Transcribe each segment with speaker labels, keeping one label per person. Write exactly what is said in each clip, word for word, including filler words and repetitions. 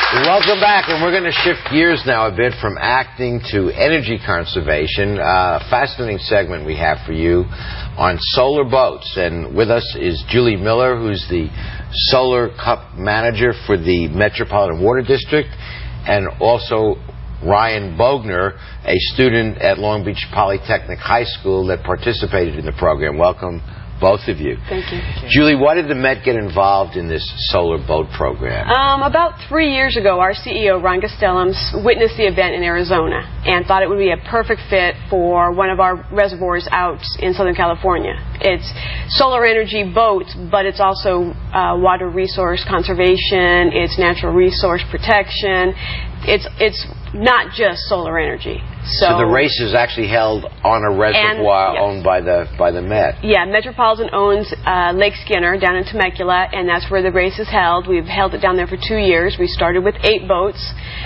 Speaker 1: Welcome back, and we're going to shift gears now a bit from acting to energy conservation. Uh, fascinating segment we have for you on solar boats. And with us is Julie Miller, who's the Solar Cup Manager for the Metropolitan Water District, and also Ryan Bogner, a student at Long Beach Polytechnic High School that participated in the program. Welcome, both of you.
Speaker 2: Thank you.
Speaker 1: Julie, why did the Met get involved in this solar boat program?
Speaker 2: Um, about three years ago, our C E O, Ron Gastelum, witnessed the event in Arizona and thought it would be a perfect fit for one of our reservoirs out in Southern California. It's solar energy boats, but it's also uh, water resource conservation, it's natural resource protection. It's it's not just solar energy. So,
Speaker 1: so the race is actually held on a reservoir and, yes. owned by the by the Met.
Speaker 2: Yeah, Metropolitan owns uh, Lake Skinner down in Temecula, and that's where the race is held. We've held it down there for two years. We started with eight boats,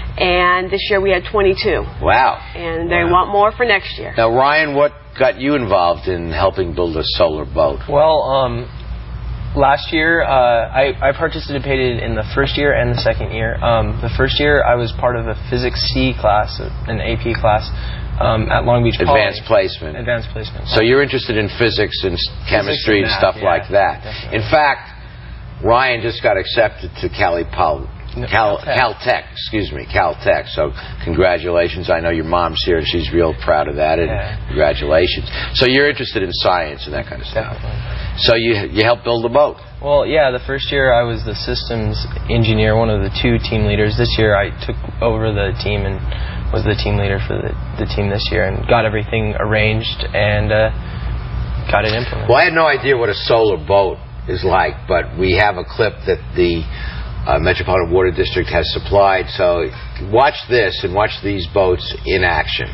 Speaker 2: and this year we had twenty-two.
Speaker 1: Wow.
Speaker 2: And they
Speaker 1: wow.
Speaker 2: want more for next year.
Speaker 1: Now, Ryan, what got you involved in helping build a solar boat?
Speaker 3: Well, um, last year, uh, I, I participated in the first year and the second year. Um, the first year, I was part of a Physics C class, an A P class, um, at Long Beach
Speaker 1: Advanced
Speaker 3: Poly.
Speaker 1: Placement.
Speaker 3: Advanced Placement.
Speaker 1: So you're interested in physics and chemistry
Speaker 3: physics and,
Speaker 1: and stuff
Speaker 3: math, yeah,
Speaker 1: like that.
Speaker 3: Definitely.
Speaker 1: In fact, Ryan just got accepted to Cali Poly.
Speaker 3: No,
Speaker 1: Cal,
Speaker 3: Caltech.
Speaker 1: Caltech, excuse me, Caltech. So congratulations. I know your mom's here and she's real proud of that. And
Speaker 3: yeah.
Speaker 1: congratulations. So you're interested in science and that kind of stuff.
Speaker 3: Definitely.
Speaker 1: So you you helped build the boat.
Speaker 3: Well, yeah, the first year I was the systems engineer, one of the two team leaders. This year I took over the team and was the team leader for the, the team this year and got everything arranged and uh, got it implemented.
Speaker 1: Well, I had no idea what a solar boat is like, but we have a clip that the Uh, Metropolitan Water District has supplied. So watch this and watch these boats in action.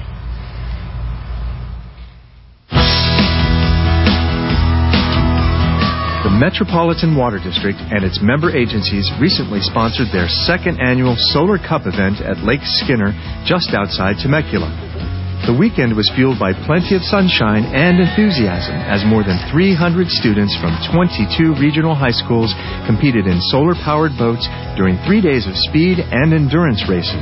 Speaker 4: The Metropolitan Water District and its member agencies recently sponsored their second annual Solar Cup event at Lake Skinner, just outside Temecula. The weekend was fueled by plenty of sunshine and enthusiasm as more than three hundred students from twenty-two regional high schools competed in solar-powered boats during three days of speed and endurance races.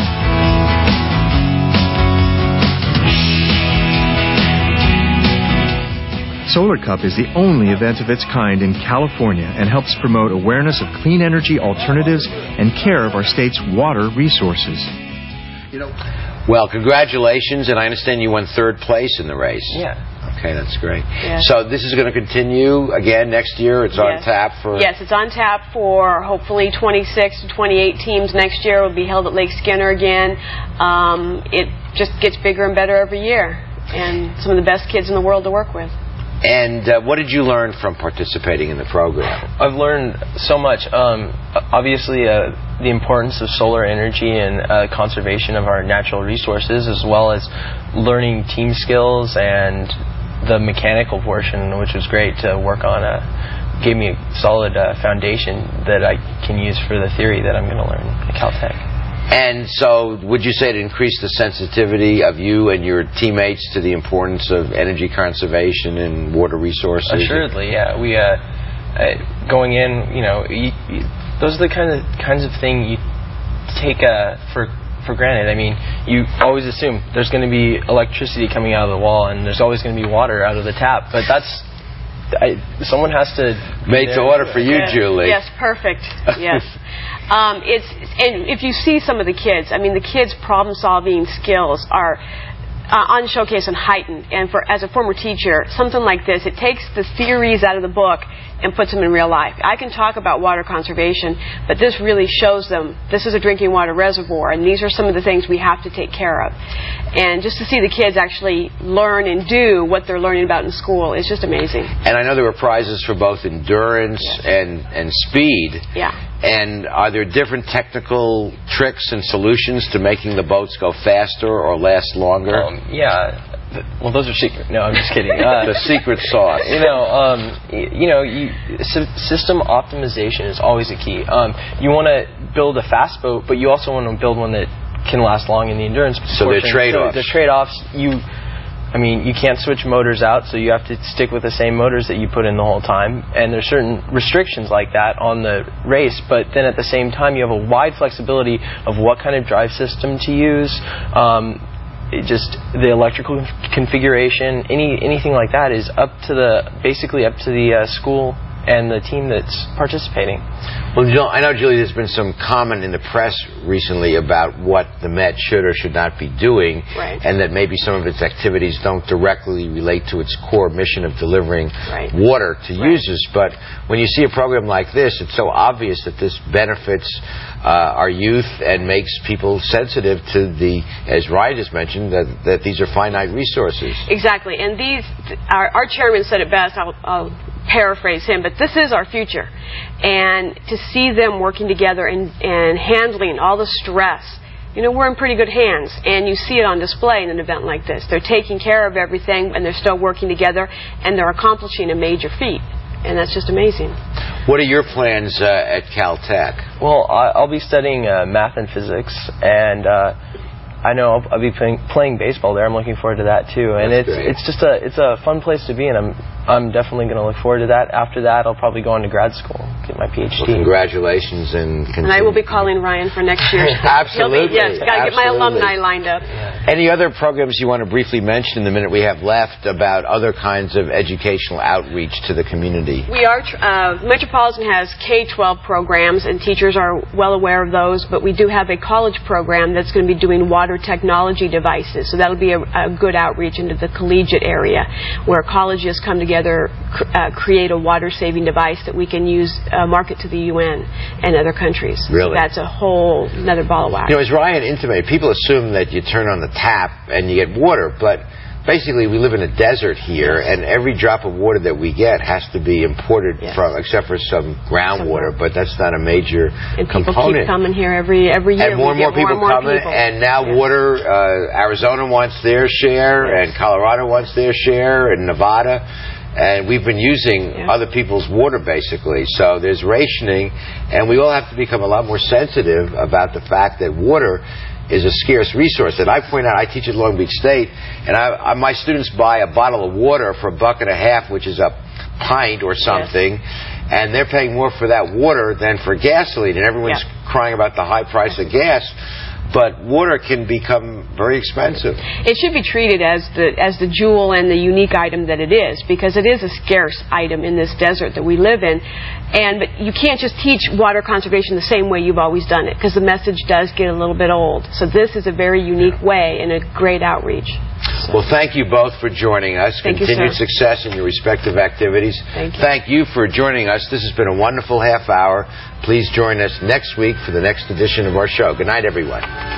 Speaker 4: Solar Cup is the only event of its kind in California and helps promote awareness of clean energy alternatives and care of our state's water resources.
Speaker 1: You know, well, congratulations, and I understand you won third place in the race.
Speaker 3: Yeah.
Speaker 1: Okay, that's great.
Speaker 2: Yeah.
Speaker 1: So this is going to continue again next year? It's
Speaker 2: yes.
Speaker 1: on tap for...
Speaker 2: Yes, it's on tap for hopefully twenty-six to twenty-eight teams next year. It will be held at Lake Skinner again. Um, it just gets bigger and better every year, and some of the best kids in the world to work with.
Speaker 1: And uh, what did you learn from participating in the program?
Speaker 3: I've learned so much. Um, obviously, uh, the importance of solar energy and uh, conservation of our natural resources, as well as learning team skills and the mechanical portion, which was great to work on. Uh, gave me a solid uh, foundation that I can use for the theory that I'm going to learn at Caltech.
Speaker 1: And so would you say it increased the sensitivity of you and your teammates to the importance of energy conservation and water resources?
Speaker 3: Assuredly, yeah. We uh, uh, going in, you know, you, you, those are the kind of kinds of thing you take uh, for for granted. I mean, you always assume there's going to be electricity coming out of the wall and there's always going to be water out of the tap, but that's I, someone has to
Speaker 1: make the order for you,
Speaker 2: yeah.
Speaker 1: Julie.
Speaker 2: Yes, perfect. Yes. Um, it's and if you see some of the kids, I mean, the kids' problem-solving skills are uh, on showcase and heightened. And for as a former teacher, something like this, it takes the theories out of the book and puts them in real life. I can talk about water conservation, but this really shows them this is a drinking water reservoir, and these are some of the things we have to take care of. And just to see the kids actually learn and do what they're learning about in school is just amazing.
Speaker 1: And I know there were prizes for both endurance
Speaker 2: yes.
Speaker 1: and, and speed.
Speaker 2: Yeah.
Speaker 1: And are there different technical tricks and solutions to making the boats go faster or last longer?
Speaker 3: Um, yeah. Well, those are secret. No, I'm just kidding. Uh,
Speaker 1: the secret sauce.
Speaker 3: You know, um, you know, you, system optimization is always a key. Um, you want to build a fast boat, but you also want to build one that can last long in the endurance.
Speaker 1: So they're trade-offs.
Speaker 3: So the trade-offs. You I mean, you can't switch motors out, so you have to stick with the same motors that you put in the whole time. And there's certain restrictions like that on the race, but then at the same time, you have a wide flexibility of what kind of drive system to use. Um, it just the electrical configuration, any anything like that is up to the basically up to the uh, school and the team that's participating.
Speaker 1: Well, I know, Julie, there's been some comment in the press recently about what the Met should or should not be doing,
Speaker 2: right.
Speaker 1: and that maybe some of its activities don't directly relate to its core mission of delivering
Speaker 2: right.
Speaker 1: water to
Speaker 2: right.
Speaker 1: users. But when you see a program like this, it's so obvious that this benefits uh, our youth and makes people sensitive to the, as Ryan just mentioned, that, that these are finite resources.
Speaker 2: Exactly. And these, our, our chairman said it best, I'll, I'll paraphrase him, but this is our future. And to see them working together and, and handling all the stress, you know, we're in pretty good hands, and you see it on display in an event like this. They're taking care of everything, and they're still working together, and they're accomplishing a major feat. And that's just amazing.
Speaker 1: What are your plans uh, at Caltech?
Speaker 3: Well, I'll be studying uh, math and physics, and uh, I know I'll, I'll be playing, playing baseball there. I'm looking forward to that too, and
Speaker 1: That's
Speaker 3: it's
Speaker 1: great.
Speaker 3: it's just a it's a fun place to be, and I'm I'm definitely going to look forward to that. After that, I'll probably go on to grad school, get my P H D.
Speaker 1: Well, congratulations, and
Speaker 2: and I will be calling Ryan for next year.
Speaker 1: Absolutely,
Speaker 2: be, yes, got to get my alumni lined up.
Speaker 1: Yeah. Any other programs you want to briefly mention in the minute we have left about other kinds of educational outreach to the community?
Speaker 2: We are uh, Metropolitan has K twelve programs, and teachers are well aware of those. But we do have a college program that's going to be doing water technology devices. So that'll be a, a good outreach into the collegiate area, where colleges come together, cr- uh, create a water-saving device that we can use, uh, market to the U N and other countries.
Speaker 1: Really?
Speaker 2: So that's a whole another ball of wax.
Speaker 1: You know, as Ryan intimated, people assume that you turn on the tap and you get water, but basically we live in a desert here,
Speaker 2: yes.
Speaker 1: and every drop of water that we get has to be imported
Speaker 2: yes.
Speaker 1: from, except for some groundwater, but that's not a major
Speaker 2: and people
Speaker 1: component.
Speaker 2: keep coming here every every year.
Speaker 1: And more and more people
Speaker 2: more and more
Speaker 1: coming,
Speaker 2: people.
Speaker 1: and now
Speaker 2: yes.
Speaker 1: water, uh, Arizona wants their share,
Speaker 2: yes.
Speaker 1: and Colorado wants their share, and Nevada. And we've been using
Speaker 2: yeah.
Speaker 1: other people's water, basically. So there's rationing, and we all have to become a lot more sensitive about the fact that water is a scarce resource. And I point out, I teach at Long Beach State, and I, I, my students buy a bottle of water for a buck and a half, which is a pint or something, yes. and they're paying more for that water than for gasoline. And everyone's
Speaker 2: yeah.
Speaker 1: crying about the high price of gas. But water can become very expensive.
Speaker 2: It should be treated as the as the jewel and the unique item that it is, because it is a scarce item in this desert that we live in. And but you can't just teach water conservation the same way you've always done it, because the message does get a little bit old. So this is a very unique way and a great outreach. So.
Speaker 1: Well, thank you both for joining us.
Speaker 2: Thank
Speaker 1: Continued
Speaker 2: you,
Speaker 1: success in your respective activities.
Speaker 2: Thank you.
Speaker 1: Thank you for joining us. This has been a wonderful half hour. Please join us next week for the next edition of our show. Good night, everyone.